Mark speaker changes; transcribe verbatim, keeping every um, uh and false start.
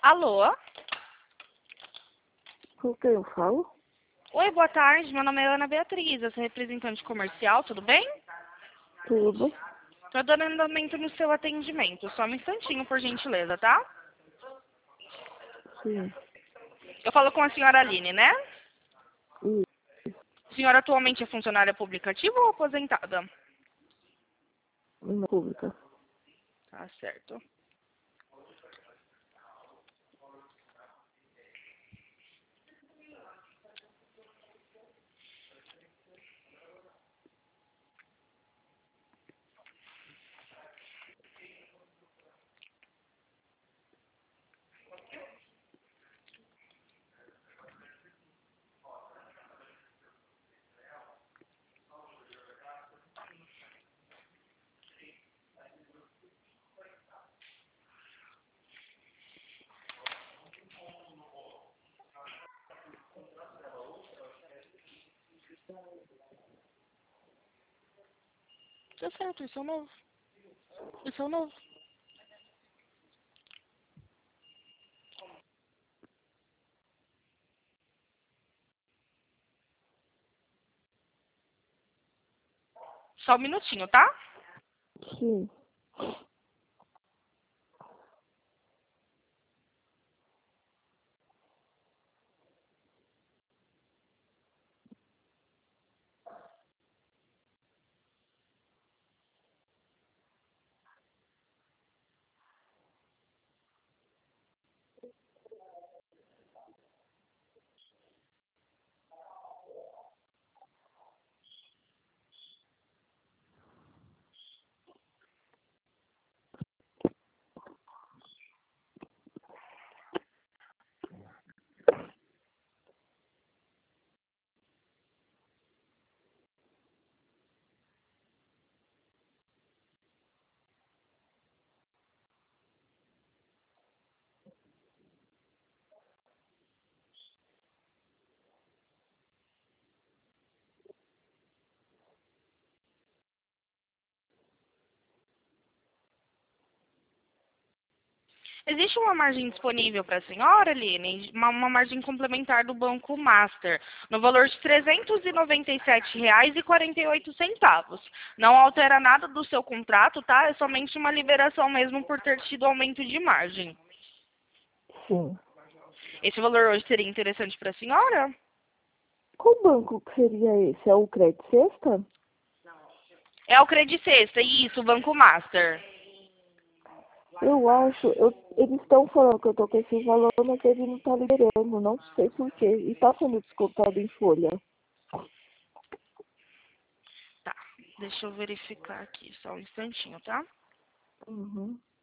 Speaker 1: Alô?
Speaker 2: Com quem eu falo?
Speaker 1: Oi, boa tarde. Meu nome é Ana Beatriz. Eu sou representante comercial, tudo bem?
Speaker 2: Tudo.
Speaker 1: Tô dando andamento no seu atendimento. Só um instantinho, por gentileza, tá?
Speaker 2: Sim.
Speaker 1: Eu falo com a senhora Aline, né?
Speaker 2: E
Speaker 1: A senhora atualmente é funcionária pública ativa ou aposentada?
Speaker 2: na pública.
Speaker 1: Tá certo. Tá certo, isso é o novo. Isso é o novo. Só um minutinho, tá?
Speaker 2: Sim.
Speaker 1: Existe uma margem disponível para a senhora, Aline? Uma, uma margem complementar do Banco Master, no valor de trezentos e noventa e sete reais e quarenta e oito centavos. Não altera nada do seu contrato, tá? É somente uma liberação mesmo por ter tido aumento de margem.
Speaker 2: Sim.
Speaker 1: Esse valor hoje seria interessante para a senhora?
Speaker 2: Qual banco que seria esse? É o Crédito Sexta?
Speaker 1: É o Credit Sexta, isso, o Banco Master.
Speaker 2: Eu acho, eu, eles estão falando que eu tô com esse valor, mas ele não tá liberando, não sei por quê. E tá sendo descontado em folha.
Speaker 1: Tá, deixa eu verificar aqui, só um instantinho, tá?
Speaker 2: Uhum.